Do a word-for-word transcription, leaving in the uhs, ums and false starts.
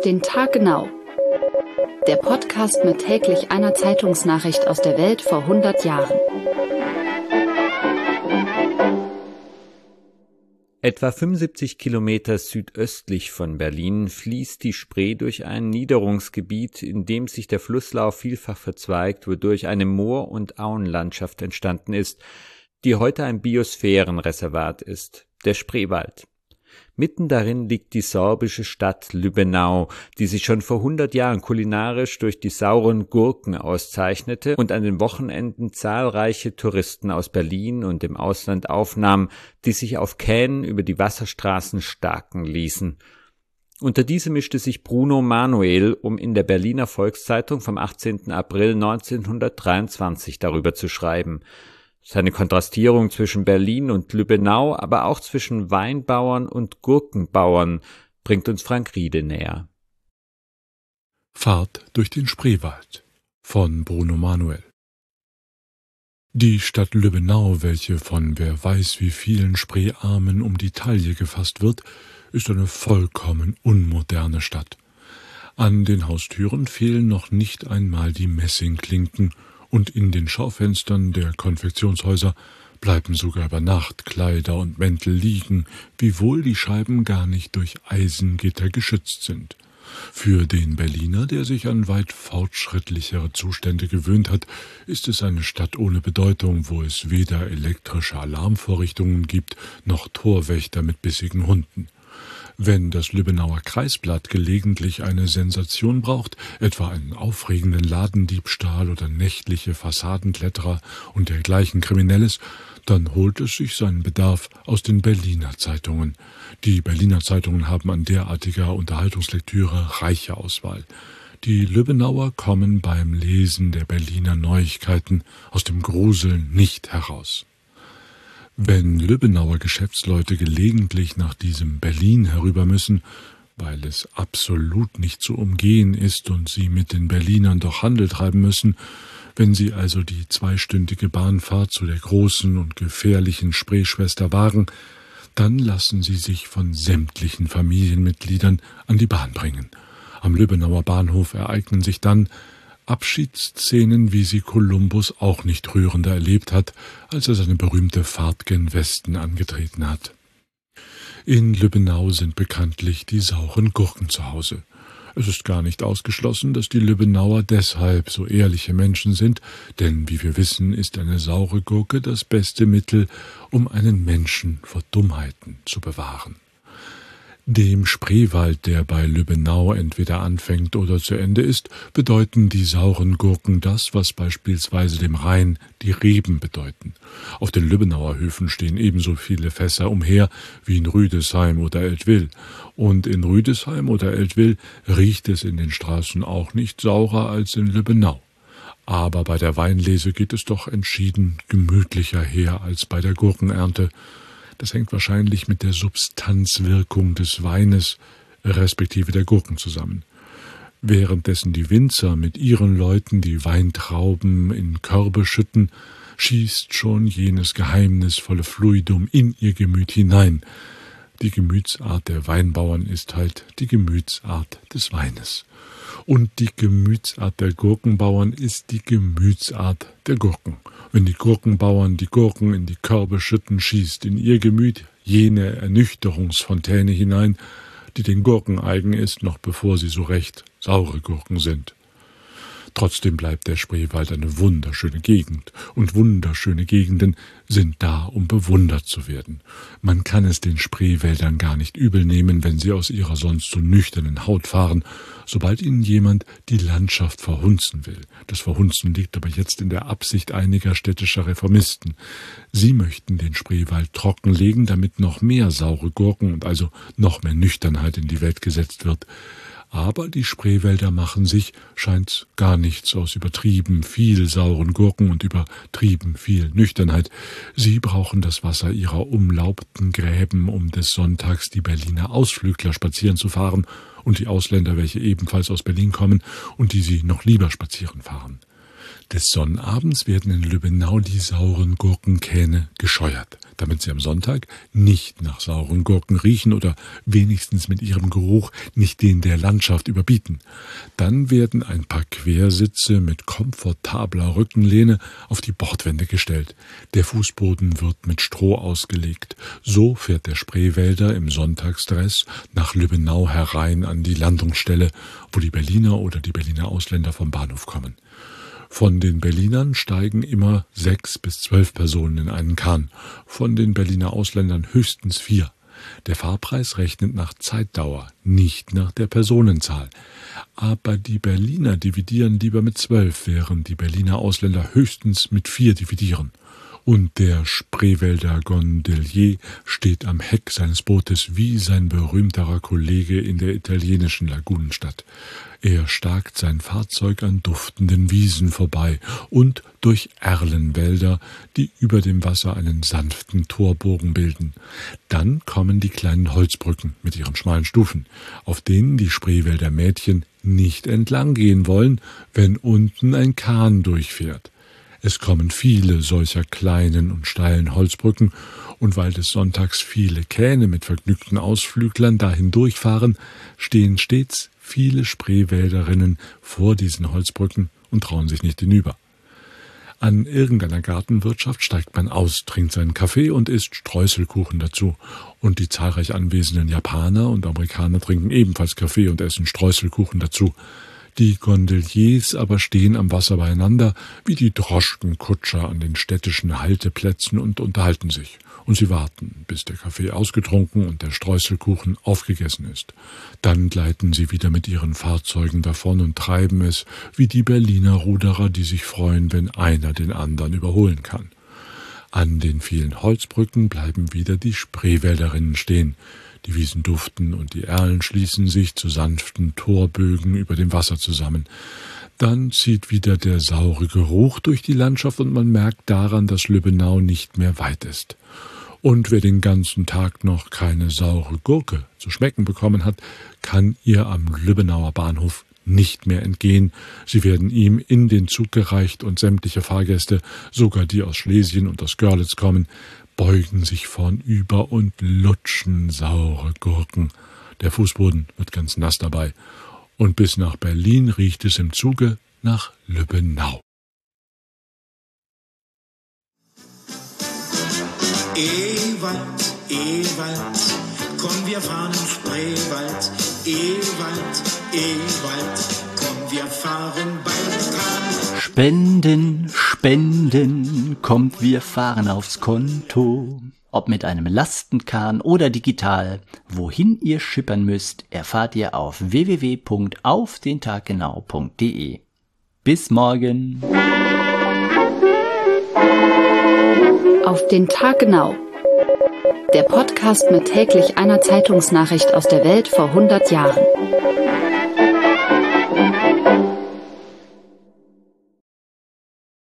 Auf den Tag genau. Der Podcast mit täglich einer Zeitungsnachricht aus der Welt vor hundert Jahren. Etwa fünfundsiebzig Kilometer südöstlich von Berlin fließt die Spree durch ein Niederungsgebiet, in dem sich der Flusslauf vielfach verzweigt, wodurch eine Moor- und Auenlandschaft entstanden ist, die heute ein Biosphärenreservat ist, der Spreewald. Mitten darin liegt die sorbische Stadt Lübbenau, die sich schon vor hundert Jahren kulinarisch durch die sauren Gurken auszeichnete und an den Wochenenden zahlreiche Touristen aus Berlin und dem Ausland aufnahm, die sich auf Kähnen über die Wasserstraßen starken ließen. Unter diese mischte sich Bruno Manuel, um in der Berliner Volkszeitung vom achtzehnten April neunzehnhundertdreiundzwanzig darüber zu schreiben. Seine Kontrastierung zwischen Berlin und Lübbenau, aber auch zwischen Weinbauern und Gurkenbauern bringt uns Frank Riede näher. Fahrt durch den Spreewald von Bruno Manuel. Die Stadt Lübbenau, welche von wer weiß wie vielen Spreearmen um die Taille gefasst wird, ist eine vollkommen unmoderne Stadt. An den Haustüren fehlen noch nicht einmal die Messingklinken, und in den Schaufenstern der Konfektionshäuser bleiben sogar über Nacht Kleider und Mäntel liegen, wiewohl die Scheiben gar nicht durch Eisengitter geschützt sind. Für den Berliner, der sich an weit fortschrittlichere Zustände gewöhnt hat, ist es eine Stadt ohne Bedeutung, wo es weder elektrische Alarmvorrichtungen gibt, noch Torwächter mit bissigen Hunden. Wenn das Lübbenauer Kreisblatt gelegentlich eine Sensation braucht, etwa einen aufregenden Ladendiebstahl oder nächtliche Fassadenkletterer und dergleichen Kriminelles, dann holt es sich seinen Bedarf aus den Berliner Zeitungen. Die Berliner Zeitungen haben an derartiger Unterhaltungslektüre reiche Auswahl. Die Lübbenauer kommen beim Lesen der Berliner Neuigkeiten aus dem Gruseln nicht heraus. Wenn Lübbenauer Geschäftsleute gelegentlich nach diesem Berlin herüber müssen, weil es absolut nicht zu umgehen ist und sie mit den Berlinern doch Handel treiben müssen, wenn sie also die zweistündige Bahnfahrt zu der großen und gefährlichen Spreeschwester wagen, dann lassen sie sich von sämtlichen Familienmitgliedern an die Bahn bringen. Am Lübbenauer Bahnhof ereignen sich dann Abschiedsszenen, wie sie Kolumbus auch nicht rührender erlebt hat, als er seine berühmte Fahrt gen Westen angetreten hat. In Lübbenau sind bekanntlich die sauren Gurken zu Hause. Es ist gar nicht ausgeschlossen, dass die Lübbenauer deshalb so ehrliche Menschen sind, denn wie wir wissen, ist eine saure Gurke das beste Mittel, um einen Menschen vor Dummheiten zu bewahren. Dem Spreewald, der bei Lübbenau entweder anfängt oder zu Ende ist, bedeuten die sauren Gurken das, was beispielsweise dem Rhein die Reben bedeuten. Auf den Lübbenauer Höfen stehen ebenso viele Fässer umher wie in Rüdesheim oder Eltville. Und in Rüdesheim oder Eltville riecht es in den Straßen auch nicht saurer als in Lübbenau. Aber bei der Weinlese geht es doch entschieden gemütlicher her als bei der Gurkenernte. Das hängt wahrscheinlich mit der Substanzwirkung des Weines respektive der Gurken zusammen. Währenddessen die Winzer mit ihren Leuten die Weintrauben in Körbe schütten, schießt schon jenes geheimnisvolle Fluidum in ihr Gemüt hinein. Die Gemütsart der Weinbauern ist halt die Gemütsart des Weines. Und die Gemütsart der Gurkenbauern ist die Gemütsart der Gurken. Wenn die Gurkenbauern die Gurken in die Körbe schütten, schießt in ihr Gemüt jene Ernüchterungsfontäne hinein, die den Gurken eigen ist, noch bevor sie so recht saure Gurken sind. Trotzdem bleibt der Spreewald eine wunderschöne Gegend, und wunderschöne Gegenden sind da, um bewundert zu werden. Man kann es den Spreewäldern gar nicht übel nehmen, wenn sie aus ihrer sonst so nüchternen Haut fahren, sobald ihnen jemand die Landschaft verhunzen will. Das Verhunzen liegt aber jetzt in der Absicht einiger städtischer Reformisten. Sie möchten den Spreewald trockenlegen, damit noch mehr saure Gurken und also noch mehr Nüchternheit in die Welt gesetzt wird. Aber die Spreewälder machen sich, scheint's, gar nichts aus übertrieben viel sauren Gurken und übertrieben viel Nüchternheit. Sie brauchen das Wasser ihrer umlaubten Gräben, um des Sonntags die Berliner Ausflügler spazieren zu fahren und die Ausländer, welche ebenfalls aus Berlin kommen und die sie noch lieber spazieren fahren. Des Sonnabends werden in Lübbenau die sauren Gurkenkähne gescheuert. damit sie am Sonntag nicht nach sauren Gurken riechen oder wenigstens mit ihrem Geruch nicht den der Landschaft überbieten. Dann werden ein paar Quersitze mit komfortabler Rückenlehne auf die Bordwände gestellt. Der Fußboden wird mit Stroh ausgelegt. So fährt der Spreewälder im Sonntagsdress nach Lübbenau herein an die Landungsstelle, wo die Berliner oder die Berliner Ausländer vom Bahnhof kommen. Von den Berlinern steigen immer sechs bis zwölf Personen in einen Kahn, von den Berliner Ausländern höchstens vier. Der Fahrpreis rechnet nach Zeitdauer, nicht nach der Personenzahl. Aber die Berliner dividieren lieber mit zwölf, während die Berliner Ausländer höchstens mit vier dividieren. Und der Spreewälder Gondelier steht am Heck seines Bootes wie sein berühmterer Kollege in der italienischen Lagunenstadt. Er starkt sein Fahrzeug an duftenden Wiesen vorbei und durch Erlenwälder, die über dem Wasser einen sanften Torbogen bilden. Dann kommen die kleinen Holzbrücken mit ihren schmalen Stufen, auf denen die Spreewälder Mädchen nicht entlang gehen wollen, wenn unten ein Kahn durchfährt. Es kommen viele solcher kleinen und steilen Holzbrücken, und weil des Sonntags viele Kähne mit vergnügten Ausflüglern dahin durchfahren, stehen stets viele Spreewälderinnen vor diesen Holzbrücken und trauen sich nicht hinüber. An irgendeiner Gartenwirtschaft steigt man aus, trinkt seinen Kaffee und isst Streuselkuchen dazu. Und die zahlreich anwesenden Japaner und Amerikaner trinken ebenfalls Kaffee und essen Streuselkuchen dazu. Die Gondeliers aber stehen am Wasser beieinander, wie die Droschkenkutscher an den städtischen Halteplätzen und unterhalten sich. Und sie warten, bis der Kaffee ausgetrunken und der Streuselkuchen aufgegessen ist. Dann gleiten sie wieder mit ihren Fahrzeugen davon und treiben es wie die Berliner Ruderer, die sich freuen, wenn einer den anderen überholen kann. An den vielen Holzbrücken bleiben wieder die Spreewälderinnen stehen. Die Wiesen duften und die Erlen schließen sich zu sanften Torbögen über dem Wasser zusammen. Dann zieht wieder der saure Geruch durch die Landschaft und man merkt daran, dass Lübbenau nicht mehr weit ist. Und wer den ganzen Tag noch keine saure Gurke zu schmecken bekommen hat, kann ihr am Lübbenauer Bahnhof nicht mehr entgehen. Sie werden ihm in den Zug gereicht und sämtliche Fahrgäste, sogar die aus Schlesien und aus Görlitz kommen, beugen sich vornüber und lutschen saure Gurken. Der Fußboden wird ganz nass dabei. Und bis nach Berlin riecht es im Zuge nach Lübbenau. Ewald, Ewald, komm, wir fahren im Spreewald. Ewald, Ewald, komm, wir fahren bald dran. Spenden, Spenden, kommt, wir fahren aufs Konto. Ob mit einem Lastenkahn oder digital, wohin ihr schippern müsst, erfahrt ihr auf w w w punkt auf den tag genau punkt d e. Bis morgen. Auf den Tag genau. Der Podcast mit täglich einer Zeitungsnachricht aus der Welt vor hundert Jahren.